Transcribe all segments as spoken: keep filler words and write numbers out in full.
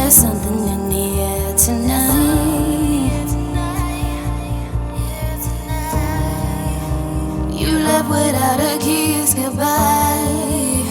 There's something in the air tonight. You left without a kiss goodbye.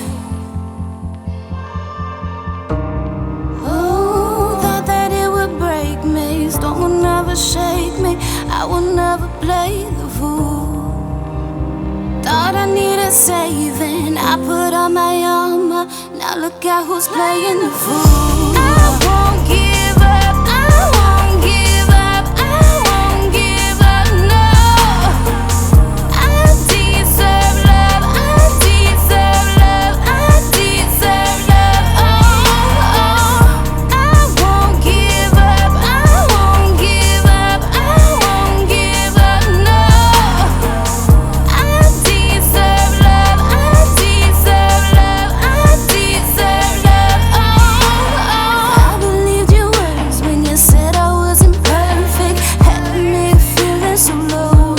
Oh, thought that it would break me. Storm will never shake me. I will never play the fool. Thought I needed saving. I put on my armor. Now look at who's playing the fool. I won't give up. I won't give up. I won't give up. No, I deserve love. I deserve love. I deserve love. Oh, oh. I won't give up. I won't give up. I won't give up. No, I deserve love. I deserve love. I deserve love. Oh, oh. I believed your words when you said I wasn't perfect. Had me feeling so low.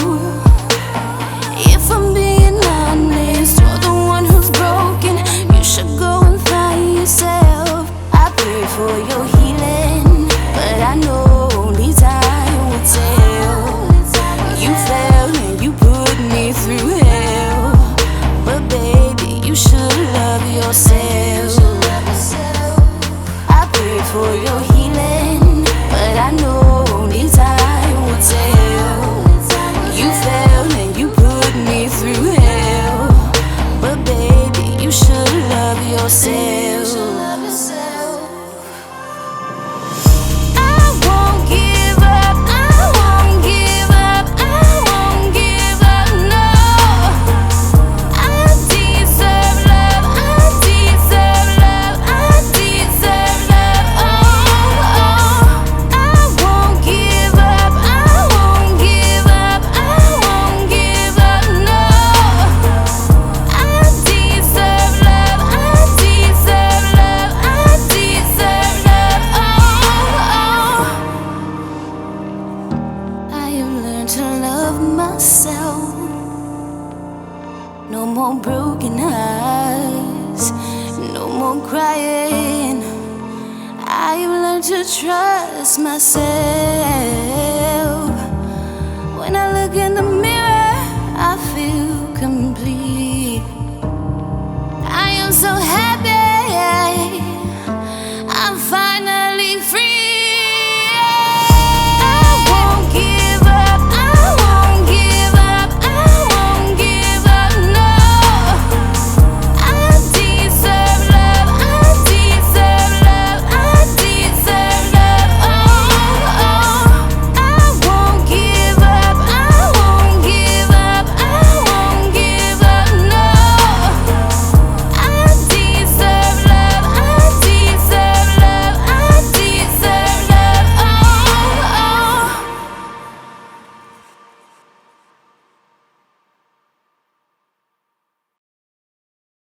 If I'm being honest, you're the one who's broken. You should go and find yourself. I pray for your healing, but I know only time will tell. You fell and you put me through hell, but baby, you should love yourself. I pray for your healing, but I know only time will tell. You fell and you put me through hell, but baby, you should love yourself. I won't give up. I won't give up. I won't give up. No, I deserve love. I deserve love. I deserve love. Oh, oh. I won't give up. I won't give up. I won't give up. No, I deserve love. I deserve love. I deserve love. Oh, oh. I have learned to love myself. No more broken hearts, no more crying. I have learned to trust myself.